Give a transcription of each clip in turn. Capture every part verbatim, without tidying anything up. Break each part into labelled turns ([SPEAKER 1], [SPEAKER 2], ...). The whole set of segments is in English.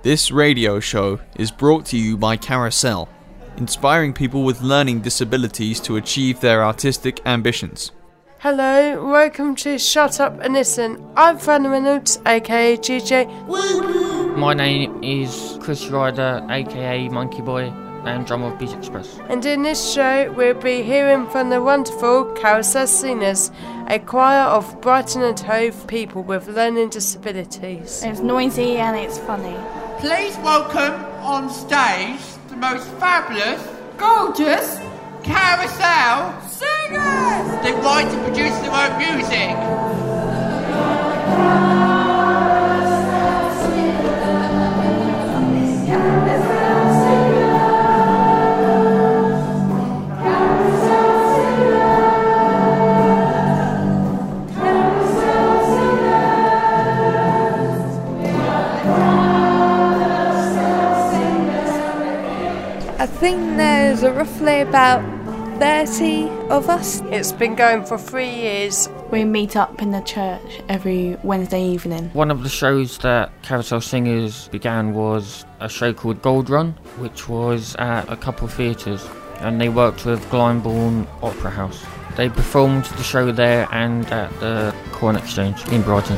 [SPEAKER 1] This radio show is brought to you by Carousel, inspiring people with learning disabilities to achieve their artistic ambitions.
[SPEAKER 2] Hello, welcome to Shut Up and Listen. I'm Fran Reynolds, aka G J.
[SPEAKER 3] My name is Chris Ryder, aka Monkey Boy, and drummer of Beat Express.
[SPEAKER 2] And in this show, we'll be hearing from the wonderful Carousel Singers, a choir of Brighton and Hove people with learning disabilities.
[SPEAKER 4] It's noisy and it's funny.
[SPEAKER 5] Please welcome on stage the most fabulous,
[SPEAKER 4] gorgeous
[SPEAKER 5] Carousel
[SPEAKER 4] Singers!
[SPEAKER 5] They write and produce their own music.
[SPEAKER 6] I think there's roughly about thirty of us.
[SPEAKER 2] It's been going for three years.
[SPEAKER 4] We meet up in the church every Wednesday evening.
[SPEAKER 3] One of the shows that Carousel Singers began was a show called Gold Run, which was at a couple of theatres, and they worked with Glyndebourne Opera House. They performed the show there and at the Corn Exchange in Brighton.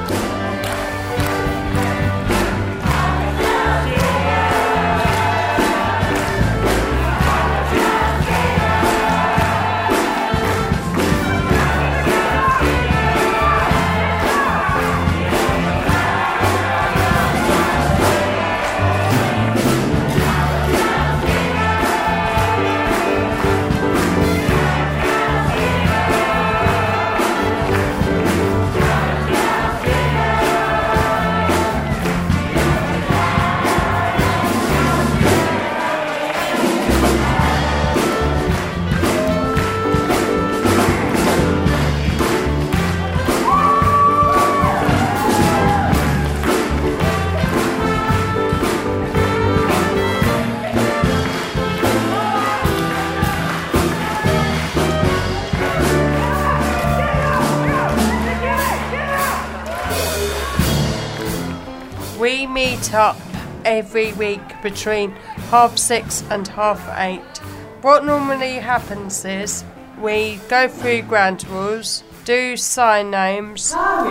[SPEAKER 2] We meet up every week between half six and half eight. What normally happens is we go through ground rules, do sign names,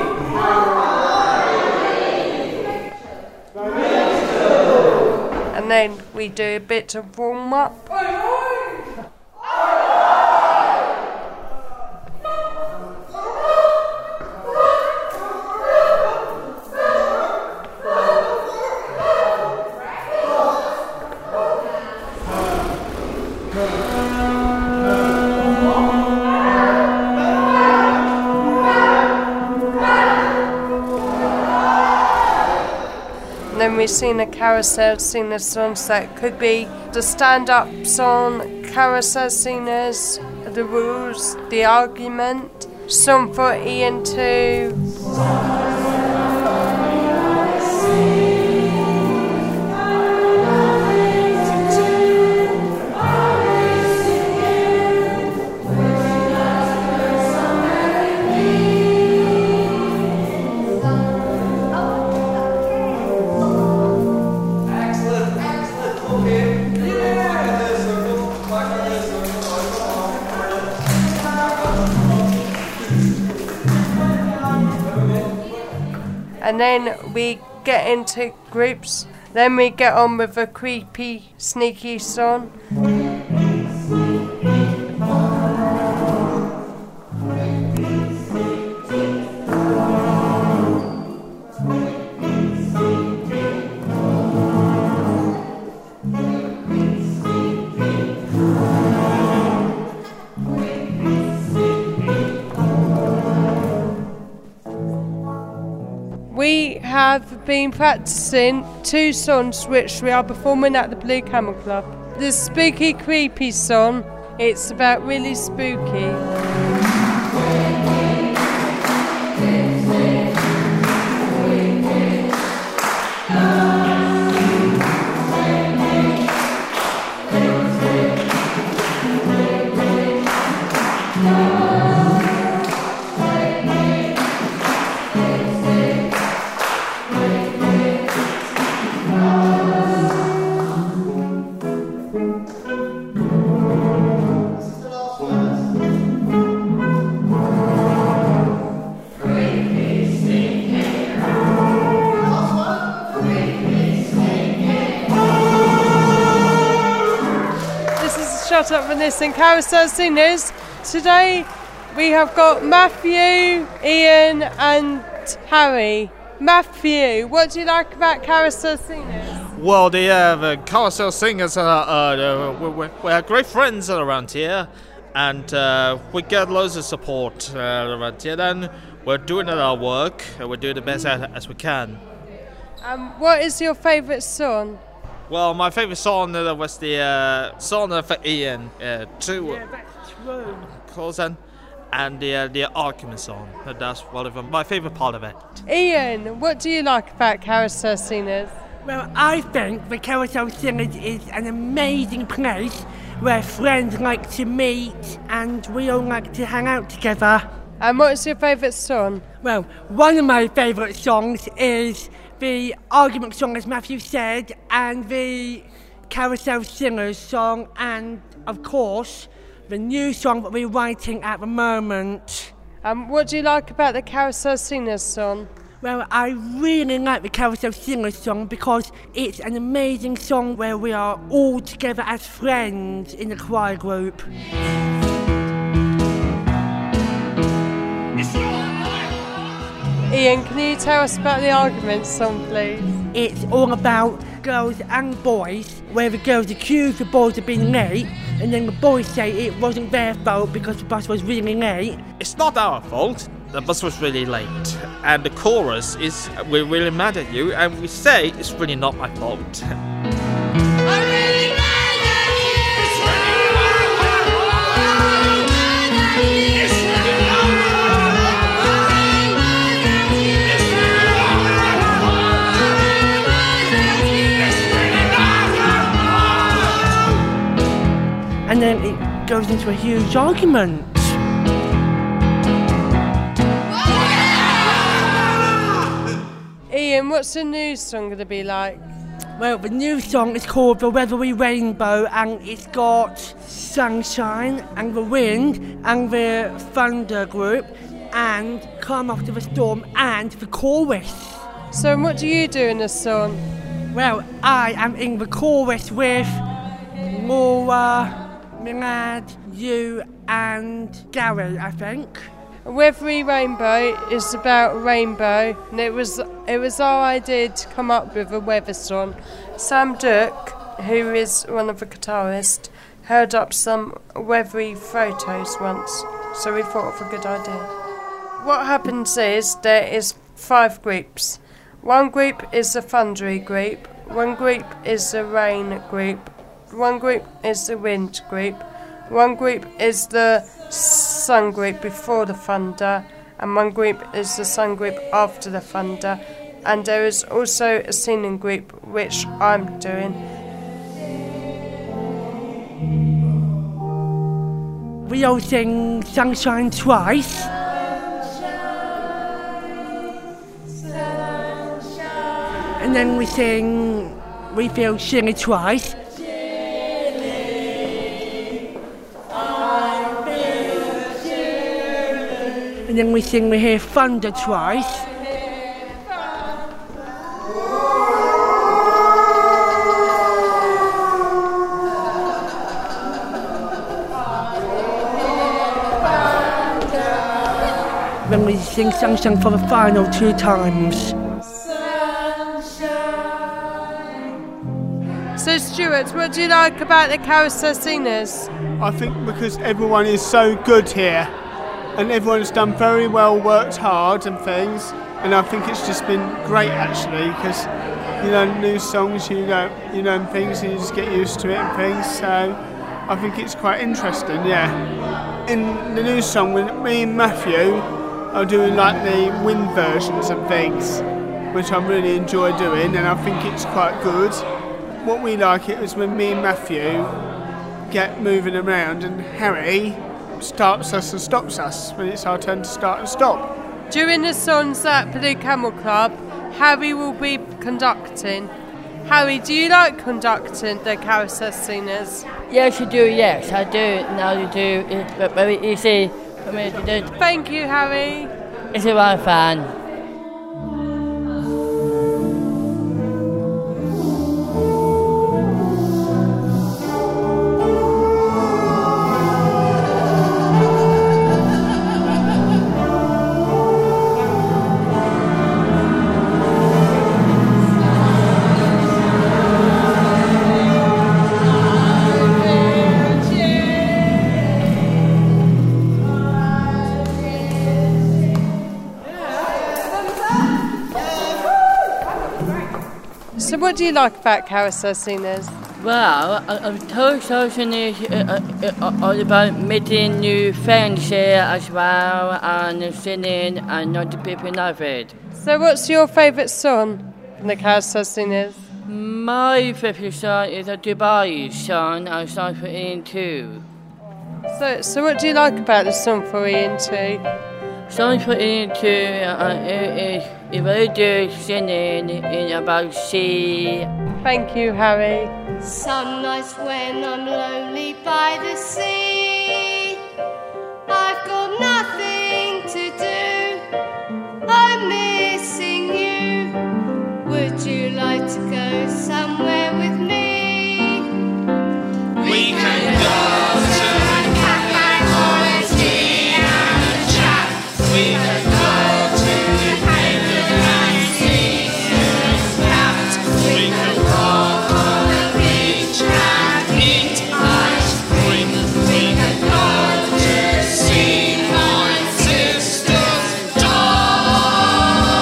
[SPEAKER 2] and then we do a bit of warm up. Then we sing a carousel singer songs that could be the stand-up song, Carousel Singers, the rules, the argument, song for Ian too. And then we get into groups. Then we get on with a creepy, sneaky song. We have been practicing two songs which we are performing at the Blue Camel Club. The Spooky Creepy song, it's about really spooky. Shut Up and Listen Carousel Singers. Today we have got Matthew, Ian and Harry. Matthew, what do you like about Carousel Singers?
[SPEAKER 7] Well, the, uh, the Carousel Singers are uh, uh, we're, we're great friends around here, and uh, we get loads of support uh, around here. Then we're doing our work, and we're doing the best as we can.
[SPEAKER 2] Um, what is your favourite song?
[SPEAKER 7] Well, my favourite song uh, was the uh, song of Ian, uh, two,
[SPEAKER 5] Yeah, that's true.
[SPEAKER 7] Closen, and the uh, the argument song. That's one of them, my favourite part of it.
[SPEAKER 2] Ian, what do you like about Carousel Singers?
[SPEAKER 5] Well, I think the Carousel Singers is an amazing place where friends like to meet and we all like to hang out together.
[SPEAKER 2] And what is your favourite song?
[SPEAKER 5] Well, one of my favourite songs is the argument song, as Matthew said, and the Carousel Singers song, and of course, the new song that we're writing at the moment.
[SPEAKER 2] Um, what do you like about the Carousel Singers song?
[SPEAKER 5] Well, I really like the Carousel Singers song because it's an amazing song where we are all together as friends in the choir group.
[SPEAKER 2] Ian, can you tell us about the argument song, please?
[SPEAKER 5] It's all about girls and boys, where the girls accuse the boys of being late, and then the boys say it wasn't their fault because the bus was really late.
[SPEAKER 7] It's not our fault. The bus was really late, and the chorus is we're really mad at you, and we say it's really not my fault.
[SPEAKER 5] And then it goes into a huge argument.
[SPEAKER 2] Ian, what's the new song going to be like?
[SPEAKER 5] Well, the new song is called The Weathery Rainbow, and it's got Sunshine and the Wind and the Thunder group and Calm After the Storm and the chorus.
[SPEAKER 2] So what do you do in the song?
[SPEAKER 5] Well, I am in the chorus with Laura, Milad, you and Gary, I think.
[SPEAKER 2] Weathery Rainbow is about a rainbow, and it was it was our idea to come up with a weather song. Sam Duke, who is one of the guitarists, held up some weathery photos once, so we thought of a good idea. What happens is there is five groups. One group is the thundery group, one group is the rain group, one group is the wind group, one group is the sun group before the thunder, and one group is the sun group after the thunder, and there is also a singing group which I'm doing.
[SPEAKER 5] We all sing Sunshine twice. And then we sing We Feel Chilly twice. And then we sing We Hear Thunder twice. Then we sing Sunshine for the final two times.
[SPEAKER 2] So Stuart, what do you like about the Carousel Singers?
[SPEAKER 8] I think because everyone is so good here and everyone's done very well, worked hard and things, and I think it's just been great actually because you know new songs, you know, you know and things, and you just get used to it and things. So I think it's quite interesting, yeah. In the new song, when me and Matthew are doing like the wind versions and things, which I really enjoy doing, and I think it's quite good. What we like it is when me and Matthew get moving around and Harry starts us and stops us when it's our turn to start and stop.
[SPEAKER 2] During the songs at Blue Camel Club, Harry will be conducting. Harry, do you like conducting the Carousel Singers?
[SPEAKER 9] Yes, you do, yes, I do. Now you do. It's very easy for me to do.
[SPEAKER 2] Thank you, Harry.
[SPEAKER 9] It's a lot of fun.
[SPEAKER 2] So what do you like about Carousel Singers?
[SPEAKER 9] Well, I, I told social news uh, uh, all about meeting new friends here as well, and singing and not the people love it.
[SPEAKER 2] So what's your favourite song from the Carousel Singers?
[SPEAKER 9] My favourite song is a Dubai song, I sang for Ian too.
[SPEAKER 2] So, so what do you like about the song for Ian too?
[SPEAKER 9] Song for Ian too uh, is a very good singing in about sea.
[SPEAKER 2] Thank you, Harry.
[SPEAKER 10] Some nights when I'm lonely by the sea, I've got nothing to do, I'm missing you. Would you like to go somewhere with me? We can go to a cafe or a tea and a chat. We can go to the paper and see who's cat. We can walk on the beach and eat ice cream. We can go to see my sister's dog.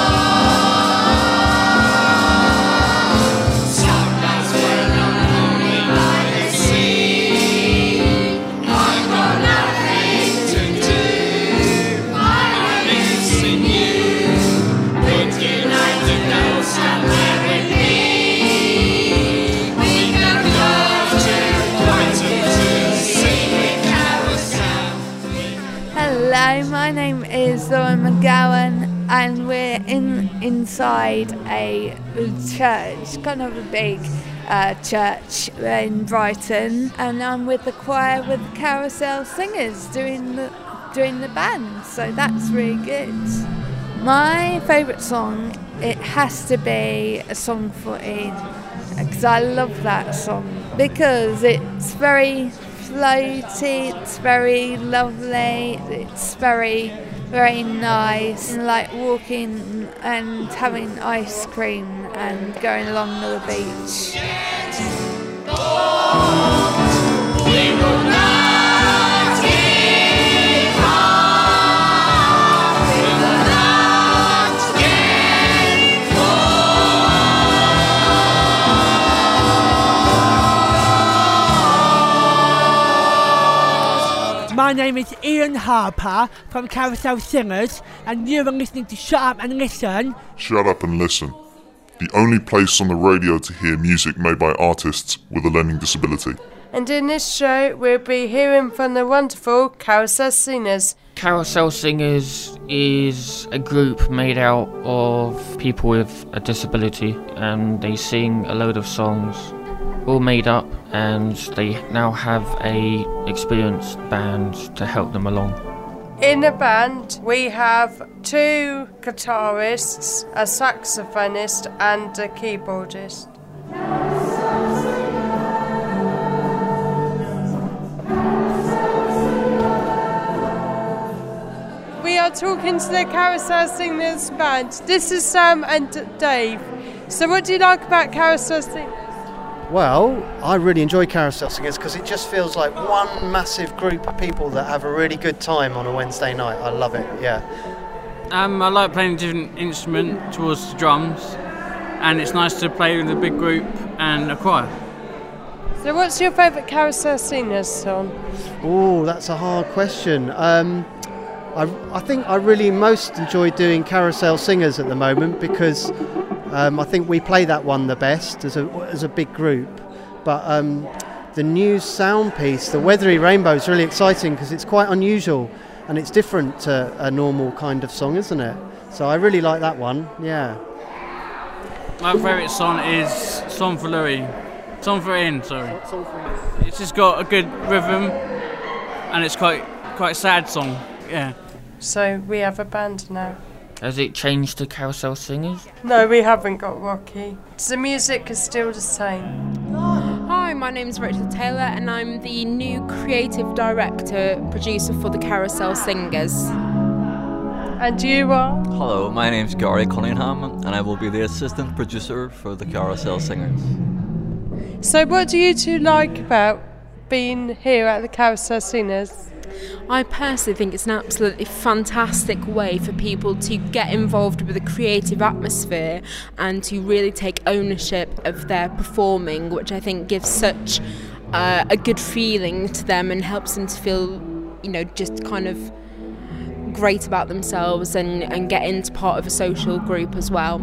[SPEAKER 10] Sometimes when I'm lonely by the sea, I've got nothing to do, I'm missing you. Would you like to go somewhere with me? We can go to Brighton to see the carousel.
[SPEAKER 6] Hello, my name is Lauren McGowan, and we're in inside a church, kind of a big uh, church in Brighton, and I'm with the choir with the Carousel Singers doing the doing the band. So that's really good. My favourite song, it has to be A Song for Ian, because I love that song because it's very floaty, it's very lovely, it's very, very nice, and like walking and having ice cream and going along the beach.
[SPEAKER 10] We will not give up. We will not give up.
[SPEAKER 5] My name is Ian Harper from Carousel Singers, and you are listening to Shut Up and Listen.
[SPEAKER 11] Shut Up and Listen, the only place on the radio to hear music made by artists with a learning disability.
[SPEAKER 2] And in this show, we'll be hearing from the wonderful Carousel Singers.
[SPEAKER 3] Carousel Singers is a group made out of people with a disability, and they sing a load of songs, all made up, and they now have a experienced band to help them along.
[SPEAKER 2] In the band, we have two guitarists, a saxophonist and a keyboardist. We are talking to the Carousel Singers band. This is Sam and Dave. So what do you like about Carousel Singers?
[SPEAKER 12] Well, I really enjoy Carousel Singers because it just feels like one massive group of people that have a really good time on a Wednesday night. I love it, yeah.
[SPEAKER 13] Um, I like playing a different instrument towards the drums, and it's nice to play with a big group and a choir.
[SPEAKER 2] So what's your favourite Carousel Singers song?
[SPEAKER 12] Oh, that's a hard question. Um, I, I think I really most enjoy doing Carousel Singers at the moment because um, I think we play that one the best as a as a big group. But um, the new sound piece, the Weathery Rainbow, is really exciting because it's quite unusual and it's different to a normal kind of song, isn't it? So I really like that one, yeah.
[SPEAKER 13] My favourite song is Song for Louis. Song for Ian, sorry. It's just got a good rhythm and it's quite quite a sad song, yeah.
[SPEAKER 2] So we have a band now.
[SPEAKER 3] Has it changed to Carousel Singers?
[SPEAKER 2] No, we haven't got Rocky. The music is still the same.
[SPEAKER 14] Hi, my name's Rachel Taylor and I'm the new creative director, producer for the Carousel Singers.
[SPEAKER 2] And you are?
[SPEAKER 15] Hello, my name's Gary Cunningham and I will be the assistant producer for the Carousel Singers.
[SPEAKER 2] So what do you two like about being here at the Carousel Singers?
[SPEAKER 14] I personally think it's an absolutely fantastic way for people to get involved with the creative atmosphere and to really take ownership of their performing, which I think gives such uh, a good feeling to them and helps them to feel, you know, just kind of great about themselves and, and get into part of a social group as well.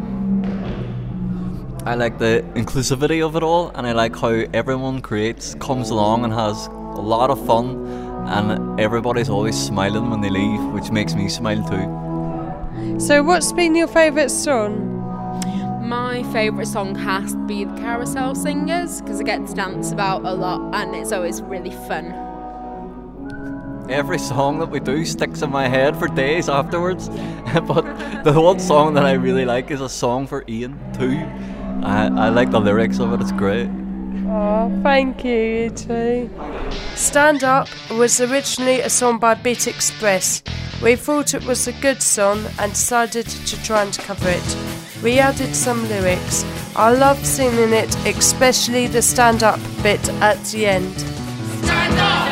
[SPEAKER 15] I like the inclusivity of it all, and I like how everyone creates, comes along and has a lot of fun, and everybody's always smiling when they leave, which makes me smile too.
[SPEAKER 2] So what's been your favourite song?
[SPEAKER 14] My favourite song has to be the Carousel Singers, because I get to dance about a lot and it's always really fun.
[SPEAKER 15] Every song that we do sticks in my head for days afterwards, but the one song that I really like is a song for Ian too. I, I like the lyrics of it, it's great.
[SPEAKER 2] Oh, thank you, you two. Stand Up was originally a song by Beat Express. We thought it was a good song and decided to try and cover it. We added some lyrics. I love singing it, especially the stand up bit at the end. Stand up!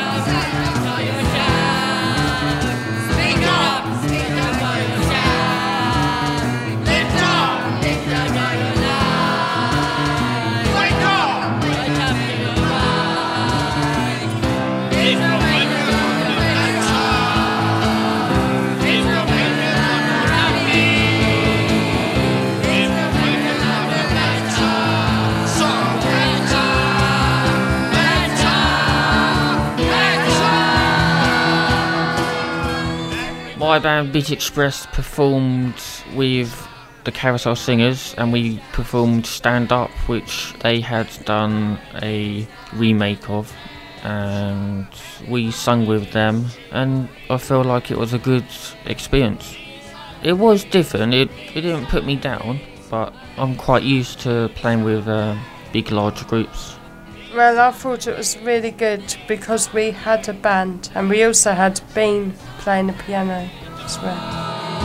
[SPEAKER 3] My band Beat Express performed with the Carousel Singers, and we performed Stand Up, which they had done a remake of, and we sung with them, and I feel like it was a good experience. It was different, it, it didn't put me down, but I'm quite used to playing with uh, big large groups.
[SPEAKER 2] Well, I thought it was really good because we had a band and we also had Bean playing the piano as well.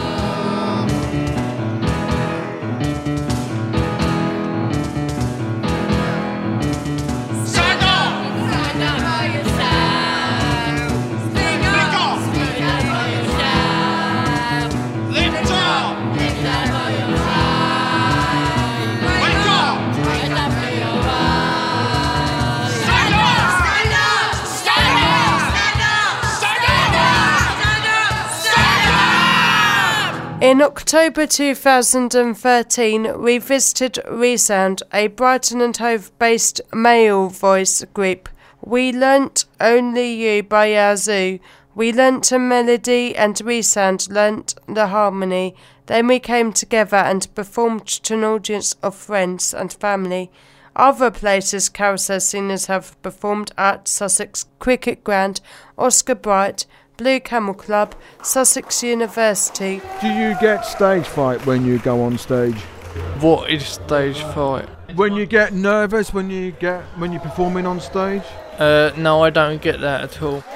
[SPEAKER 2] In October two thousand thirteen, we visited Resound, a Brighton and Hove based male voice group. We learnt Only You by Yazoo. We learnt a melody and Resound learnt the harmony. Then we came together and performed to an audience of friends and family. Other places Carousel Singers have performed at Sussex Cricket Ground, Oscar Bright, Blue Camel Club, Sussex University.
[SPEAKER 16] Do you get stage fright when you go on stage?
[SPEAKER 17] What is stage fright?
[SPEAKER 16] When you get nervous when you get when you're performing on stage?
[SPEAKER 17] Uh, no, I don't get that at all.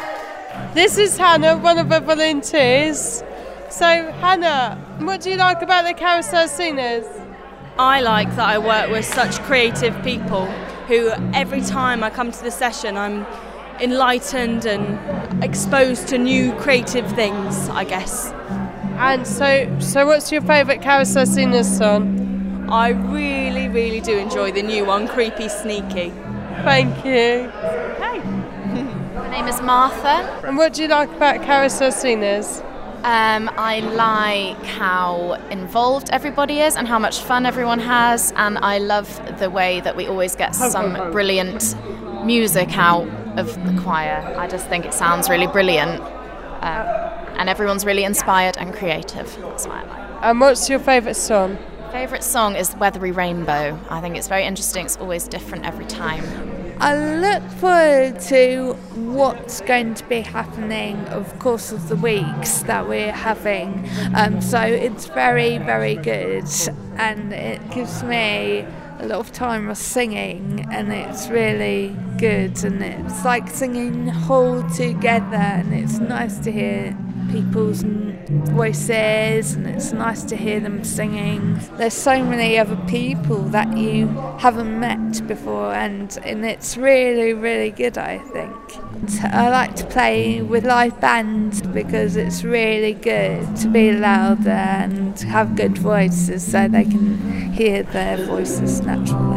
[SPEAKER 2] This is Hannah, one of the volunteers. So, Hannah, what do you like about the Carousel Singers?
[SPEAKER 18] I like that I work with such creative people who every time I come to the session I'm enlightened and exposed to new creative things, I guess.
[SPEAKER 2] And so, so what's your favourite Carousel Singers song?
[SPEAKER 18] I really, really do enjoy the new one, Creepy Sneaky.
[SPEAKER 2] Thank you.
[SPEAKER 18] Okay.
[SPEAKER 19] My name is Martha.
[SPEAKER 2] And what do you like about Carousel Singers?
[SPEAKER 19] Um, I like how involved everybody is and how much fun everyone has, and I love the way that we always get some brilliant music out of the choir. I just think it sounds really brilliant, um, and everyone's really inspired and creative. That's why I like it.
[SPEAKER 2] And what's your favourite song?
[SPEAKER 19] Favourite song is Weathery Rainbow. I think it's very interesting. It's always different every time.
[SPEAKER 6] I look forward to what's going to be happening, of course, of the weeks that we're having. Um, so it's very, very good, and it gives me a lot of time of singing, and it's really good, and it's like singing whole together, and it's nice to hear people's voices, and it's nice to hear them singing. There's so many other people that you haven't met before, and, and it's really, really good, I think. I like to play with live bands because it's really good to be louder and have good voices so they can hear their voices naturally.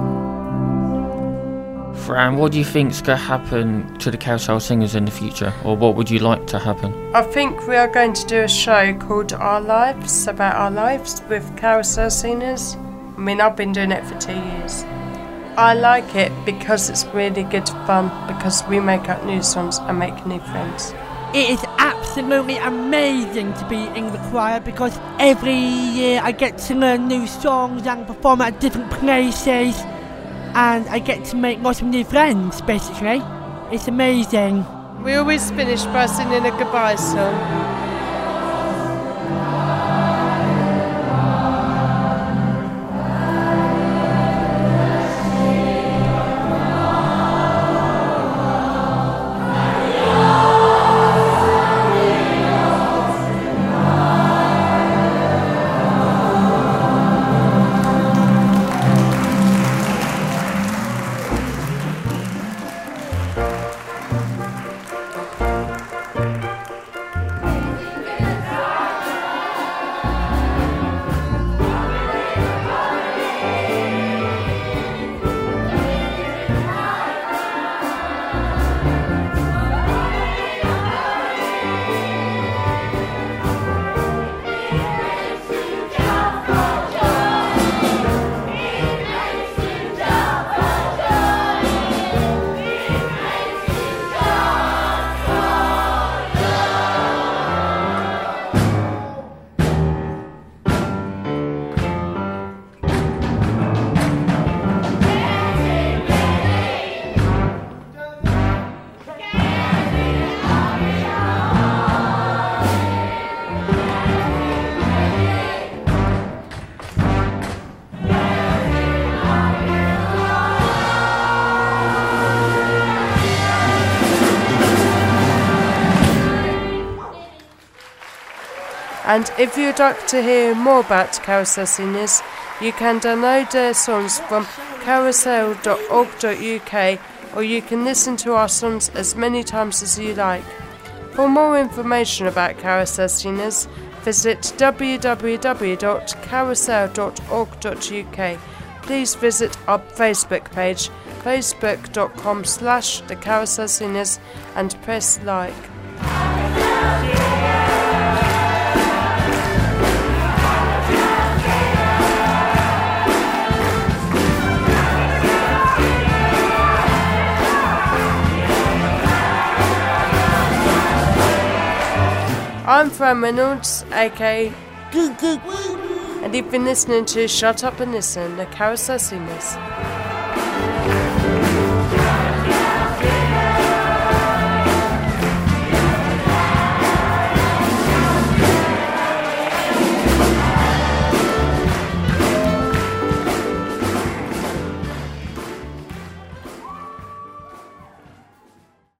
[SPEAKER 3] Fran, what do you think's going to happen to the Carousel Singers in the future, or what would you like to happen?
[SPEAKER 2] I think we are going to do a show called Our Lives, about our lives with Carousel Singers. I mean, I've been doing it for two years. I like it because it's really good fun, because we make up new songs and make new friends.
[SPEAKER 5] It is absolutely amazing to be in the choir because every year I get to learn new songs and perform at different places, and I get to make lots of new friends, basically. It's amazing.
[SPEAKER 2] We always finish by singing a goodbye song. And if you'd like to hear more about Carousel Singers, you can download their songs from carousel dot org dot U K, or you can listen to our songs as many times as you like. For more information about Carousel Singers, visit w w w dot carousel dot org dot U K. Please visit our Facebook page, facebook dot com slash the Carousel Singers, and press like. I'm Fran Reynolds, aka Gook Gook, and you've been listening to Shut Up and Listen, the Carousel Singers.